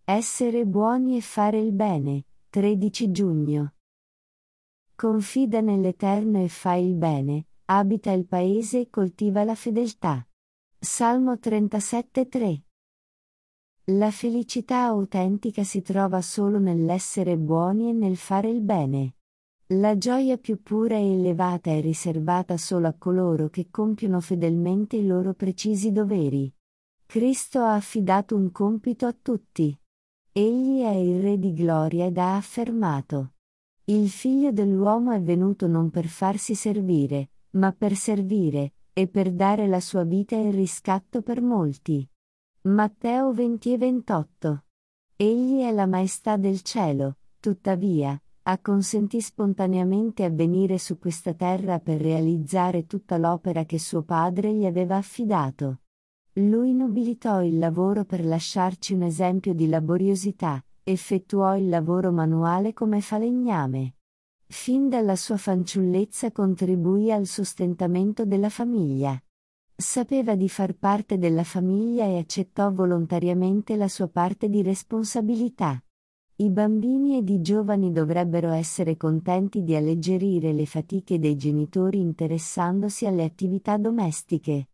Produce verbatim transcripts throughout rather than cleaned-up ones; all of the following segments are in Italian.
Essere buoni e fare il bene, tredici giugno. Confida nell'Eterno e fai il bene, abita il paese e coltiva la fedeltà. Salmo trentasette tre. La felicità autentica si trova solo nell'essere buoni e nel fare il bene. La gioia più pura e elevata è riservata solo a coloro che compiono fedelmente i loro precisi doveri. Cristo ha affidato un compito a tutti. Egli è il Re di gloria ed ha affermato: il Figlio dell'uomo è venuto non per farsi servire, ma per servire, e per dare la sua vita in riscatto per molti. Matteo venti e ventotto. Egli è la maestà del cielo, tuttavia, acconsentì spontaneamente a venire su questa terra per realizzare tutta l'opera che suo Padre gli aveva affidato. Lui nobilitò il lavoro per lasciarci un esempio di laboriosità, effettuò il lavoro manuale come falegname. Fin dalla sua fanciullezza contribuì al sostentamento della famiglia. Sapeva di far parte della famiglia e accettò volontariamente la sua parte di responsabilità. I bambini ed i giovani dovrebbero essere contenti di alleggerire le fatiche dei genitori interessandosi alle attività domestiche.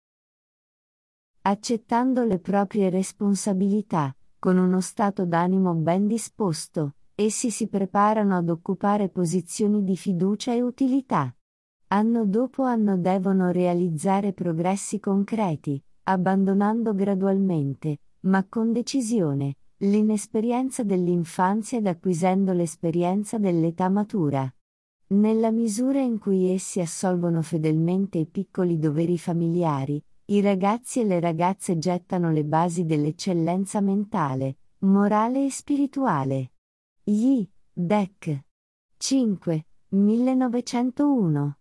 Accettando le proprie responsabilità, con uno stato d'animo ben disposto, essi si preparano ad occupare posizioni di fiducia e utilità. Anno dopo anno devono realizzare progressi concreti, abbandonando gradualmente, ma con decisione, l'inesperienza dell'infanzia ed acquisendo l'esperienza dell'età matura. Nella misura in cui essi assolvono fedelmente i piccoli doveri familiari, i ragazzi e le ragazze gettano le basi dell'eccellenza mentale, morale e spirituale. Gli Dec. cinque, millenovecentouno.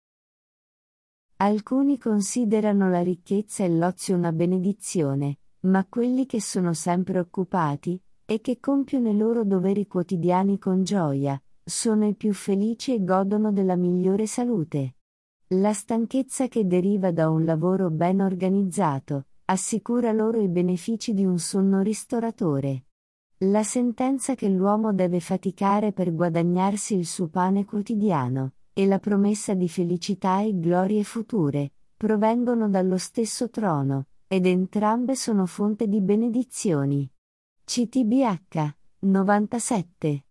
Alcuni considerano la ricchezza e l'ozio una benedizione, ma quelli che sono sempre occupati, e che compiono i loro doveri quotidiani con gioia, sono i più felici e godono della migliore salute. La stanchezza che deriva da un lavoro ben organizzato, assicura loro i benefici di un sonno ristoratore. La sentenza che l'uomo deve faticare per guadagnarsi il suo pane quotidiano, e la promessa di felicità e glorie future, provengono dallo stesso trono, ed entrambe sono fonte di benedizioni. C T B H, novantasette.